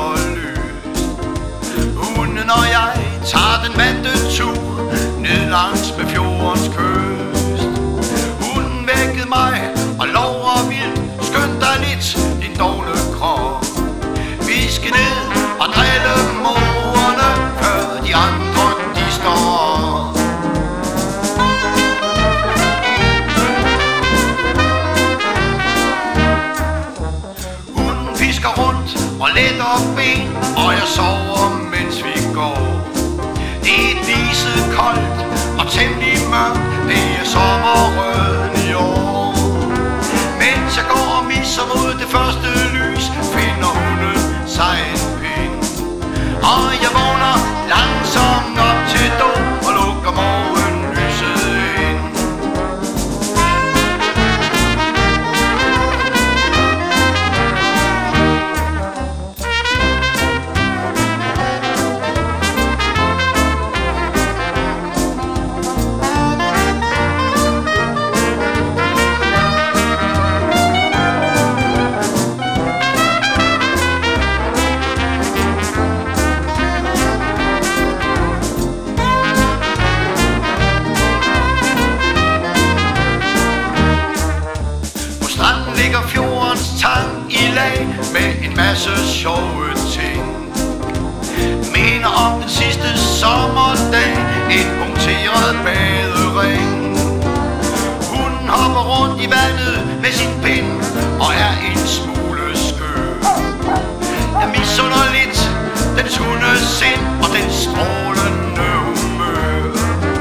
lever løst. Hunden og jeg tager den vante tur ned langs med fjordens kyst. Hunden vækkede mig og lover vildt, skynd dig lidt, din dogne krop. Vi skal ned og drille morerne, før de andre de står op. Hunden pisker rundt og letter ben, og jeg sover mens vi går. Det er diset koldt og temmelig mørkt, det er sommerrøden i år. Mens jeg går og misser mod det første lys, finder hunden sig en pind. Og jeg vågner langsomt op til dog og lukker morgenlyset ind. Ligger fjordens tang i lag med en masse sjove ting. Minder om den sidste sommerdag, en punkteret badering. Hunden hopper rundt i vandet med sin pind og er en smule skør. Jeg misunder lidt dens hundesind og den strålende humør.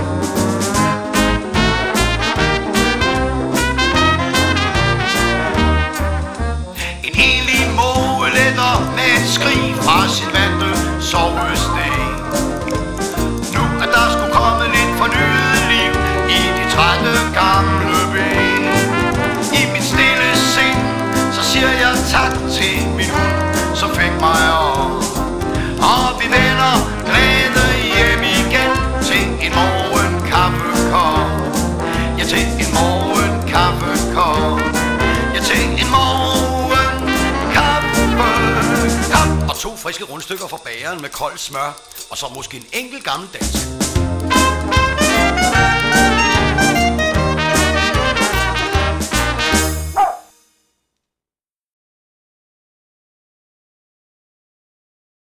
Med et skrig fra sit vante sovested. Nu at der skulle komme lidt fornyet liv i de trætte gamle ben. I mit stille sind, så siger jeg tak til min hund, som fik mig op. Og vi vender glæde hjem igen til en morgen kaffekop. Ja, til en morgen kaffekop. Ja, til en morgen kaffekop. Og 2 friske rundstykker fra bageren med koldt smør. Og så måske en enkelt gammel dansk.